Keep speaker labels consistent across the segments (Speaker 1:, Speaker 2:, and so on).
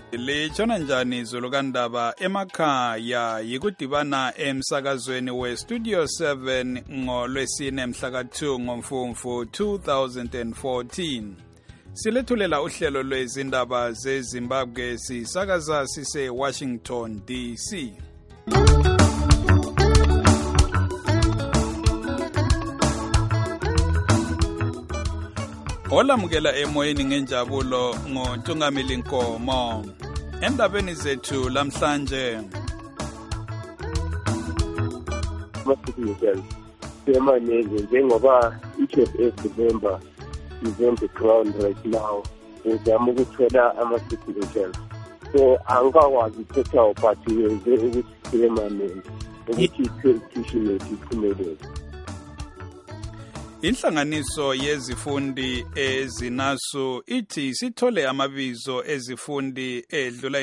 Speaker 1: Litshona njani izulu kandaba emakhaya yikudibana emsakazweni we-Studio 7 ngolwesine mhlaka 2 ngoMfumfu 2014. Silethulela uhlelo lwezindaba zeZimbabwe sisakaza sise-Washington DC. Olamukela emoyeni ngenjabulo ngoNtungamili Nkomo. Endabeni zethu lamhlanje.
Speaker 2: Semaningi njengoba each of every member is on the ground right now. Uzama ukuthola ama-signatures. So angakwazi ukuthetha uphathi wenze ukuthi semaningi ukuthi i-petition yethu iphumelele.
Speaker 1: Inhlanganiso yezifundi ezinasu ithi sithole amabizo ezifundi edlula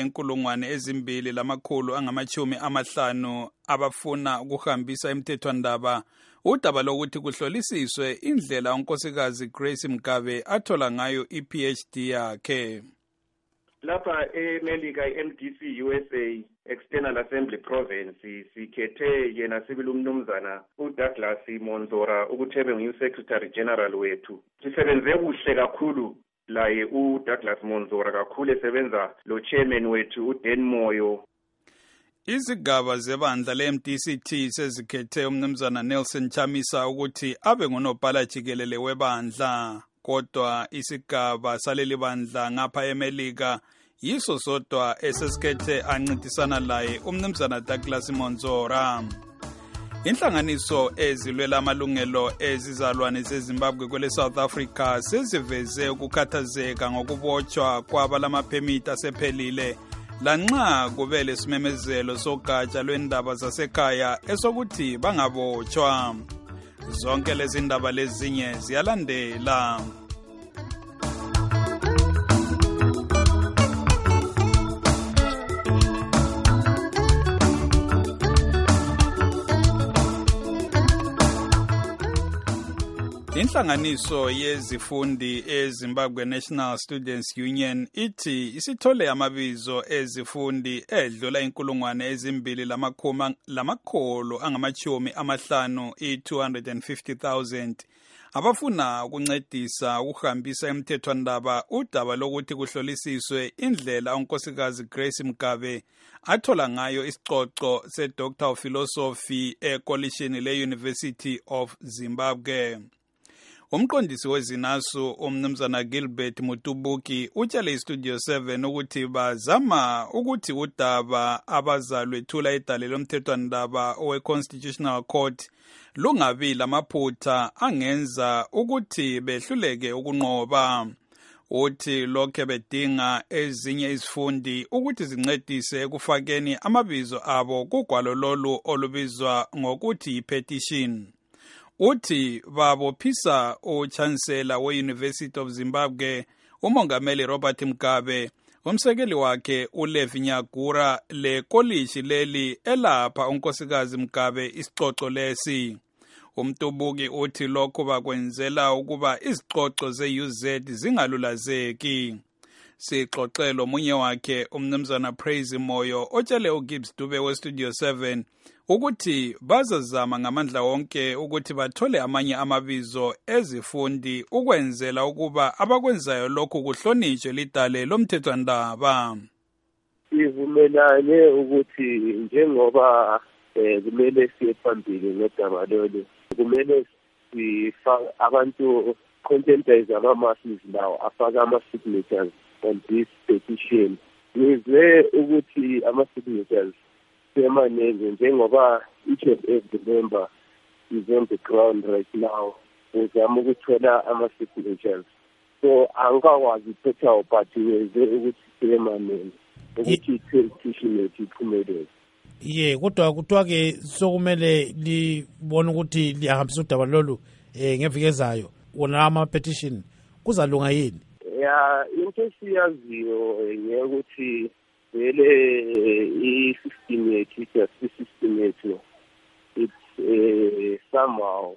Speaker 1: 2,250 abafuna ukuhambisa imthethwandaba udaba lokuthi kuhlolisiswe indlela unkosikazi Grace Mgabe athola ngayo iPhD yakhe.
Speaker 3: Lapha eMelika iMDC USA External Assembly Province sikhethe yena sibili umnumzana uDouglas Monzora ukuthi ebe ngu-Secretary General wethu. Sisebenze kuhle kakhulu laye uDouglas Monzora kakhulu esebenza lo chairman wethu uDan Moyo.
Speaker 1: Izigaba zebandla leMDCT sezikhethe umnumzana Nelson Chamisa ukuthi abe ngunobhala jikelele webandla. Kodwa isigaba saleli bandla ngapha eMelika yiso sodwa esesikhethe ancintisana laye umnumzana Douglas Monzora. Inhlanganiso ezilwela amalungelo ezizalwane zeZimbabwe kwele South Africa seziveze ukukhathazeka ngokubotshwa kwabalamaphemiti asephelile lanxa kube lesimemezelo sogatsha lwendaba zasekhaya esokuthi bangabotshwa. Zonke lezi ndaba lezinye ziyalandela. Inhlanganiso yezifundi eZimbabwe National Students Union ithi isithole amabizo ezifundi edlula 250,000 abafuna ukuncedisa ukuhambisa imthethwandaba udaba lokuthi kuhlolisiswe indlela unkosikazi Grace Mgabe athola ngayo isicoco se-Doctor of Philosophy ekolishini le-University of Zimbabwe. Umqondisi wezinasu umnumzana Gilbert Mutubuki utshele iStudio 7 ukuthi bazama ukuthi udaba abazalwethula idale lomthethwandaba owe-Constitutional Court lungabi lamaphutha angenza ukuthi behluleke ukunqoba. Uthi lokho bedinga ezinye izifundi ukuthi zincedise ekufakeni amabizo abo kugwalo lolu olubizwa ngokuthi i-petition. Uthi babophisa uchancellor we-University of Zimbabwe umongameli Robert Mugabe umsekeli wakhe uLevi Nyagura le college leli elapha unkosikazi Mugabe isicoco lesi. Umtubuki uthi lokho bakwenzela ukuba izicoco ze-UZ zingalulazeki. Sixoxelo munye wakhe umnumzana Praise Moyo otshele uGibbs Dube weStudio 7 ukuthi bazazama ngamandla wonke ukuthi bathole amanye amabizo ezifundi ukwenzela ukuba abakwenzayo lokhu kuhlonitshwe lidale lomthethwandaba.
Speaker 2: Sivumelane ukuthi njengoba kumele siye phambili nodaba lolu kumele sifake abantu contentize ama-masses lawo afake ama-signatures on this petition. Ngizwe ukuthi ama-signatures semaningi njengoba each of every member is on the ground right now. Uzama ukuthola ama-signatures. So angakwazi ukuthetha uphathi wenze ukuthi semaningi ukuthi i-petition yethu iphumelele.
Speaker 4: Kodwa kuthiwa-ke sokumele libone ukuthi liyahambisa udaba lolu ngeviki ezayo wona ama-petition kuzalunga yini?
Speaker 2: Into esiyaziyo ngekuthi vele i-system yethu, i-justice system yethu, it's somehow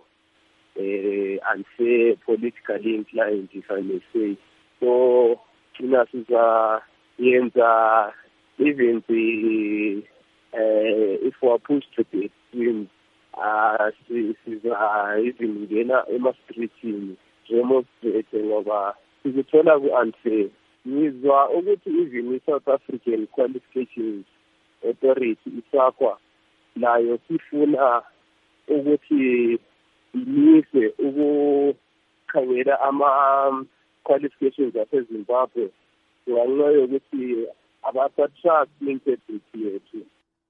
Speaker 2: unfair, politically inclined, if I may say. So thina yenza even the if we are pushed to the extreme even ngena ema-streetini demonstrating ngoba sizithola ku-unfair. Ngizwa ukuthi even i-South African Qualifications Authority isakwa nayo sifuna ukuthi imise ukukhangela ama-qualifications aseZimbabwe ngenxa yokuthi abasatrust integrity yethu.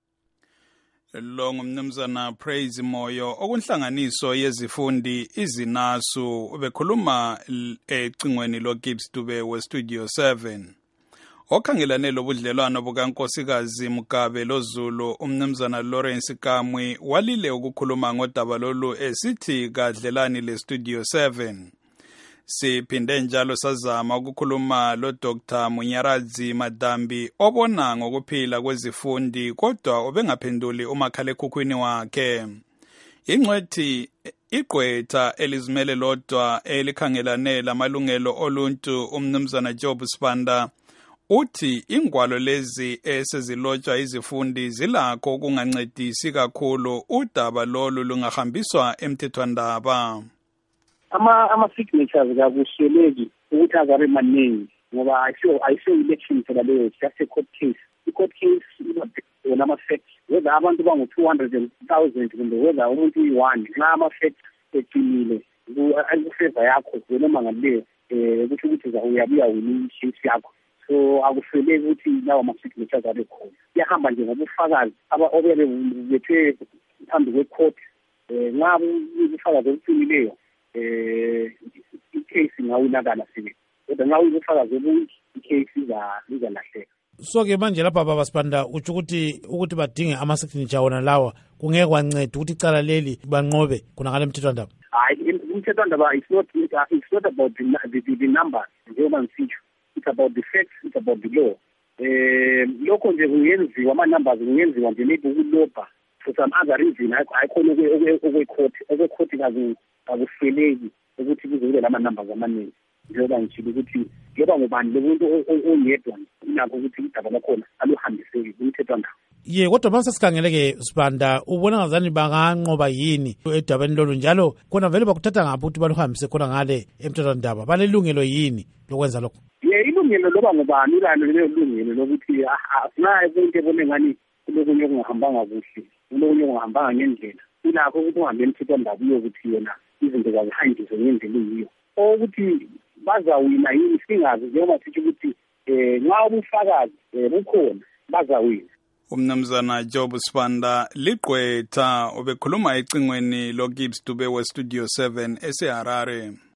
Speaker 1: Lo ngumnumzana Praise Moyo okunhlanganiso yezifundi izinasu bekhuluma ecingweni lo Gibbs Dube we Studio 7. Okhangelane lobudlelwano bukaNkosikazi Mugabe loZulu umnumzana Lawrence Kamwi walile ukukhuluma ngodaba lolu esithi kadlelani le Studio 7. Siphinde njalo sazama ukukhuluma lo Dr. Munyaradzi Madambi obona ngokuphila kwezifundi kodwa obengaphenduli umakhalekhukhwini wakhe. Ingcwethi igqwetha elizimele lodwa elikhangelane lamalungelo oluntu umnumzana Job Sibanda uthi ingwalo lezi esezilotshwa izifundi zilakho ukungancedisi kakhulu udaba lolu lungahambiswa emthethwandaba.
Speaker 5: Ama-signatures kakusweleki ukuthi azabe maningi ngoba ayisho election phela leyo, just a court case. I-court case wona ama-facts whether abantu bangu-200,000 kumbe whether umuntu uyi-1 nxa ama-facts eqinile akufeva yakho wena mangaleyo ukuthi uyabuya wini i-case yakho. So akusweleki ukuthi lawo ama-signatures abe khona. Iyahamba nje ngobufakazi obebe bethwe phambi kwe-court nxa ubufakazi obuqinileyo i-case ingawinakala sibili kodwa nxa uyibufakazi obunje i-case izalahleka.
Speaker 4: So-ke manje lapha baba Sibanda utsho ukuthi badinge ama-signature wona lawa kungeke kwanceda ukuthi icala leli banqobe kunakala emthethwandaba.
Speaker 5: Hayi, umthethwandaba it's not about the numbers njengoba ngisitsho, it's about the facts, it's about the law. Lokho nje kungenziwa ama-numbers kungenziwa nje maybe ukulobha for some other reason ayikhona okwe-court akusweleki ukuthi kuzokube lama-numbers amaningi njengoba ngitshile ukuthi njengoba ngubani lomuntu oyedwa unakho ukuthi idaba lakhona aluhambiseki kumthethwandaba.
Speaker 4: Ye kodwa mase sikhangeleke Sibanda ubona ngazani banganqoba yini edabeni lolu njalo khona vele bakuthatha ngaphi ukuthi baluhambise khona ngale emthethwandaba balelungelo yini lokwenza lokho?
Speaker 5: Ilungelo loba ngubani ulalo lelo lungelo lokuthi asinayo into ebone ngani kulokunye okungahambanga kuhle kulokunye okungahambanga ngendlela ulakho ukuthi uhambe emthethwandaba uyokuthi yena izinto zazihanjiswe ngendlela eyiyo ukuthi bazawina yini singazi njengoba sithi ukuthi nxa ubufakazi bukhona bazawina.
Speaker 1: Umnumzana Job Sibanda liqwetha obekhuluma ecingweni lo Gibbs Dube we Studio 7 eseHarare.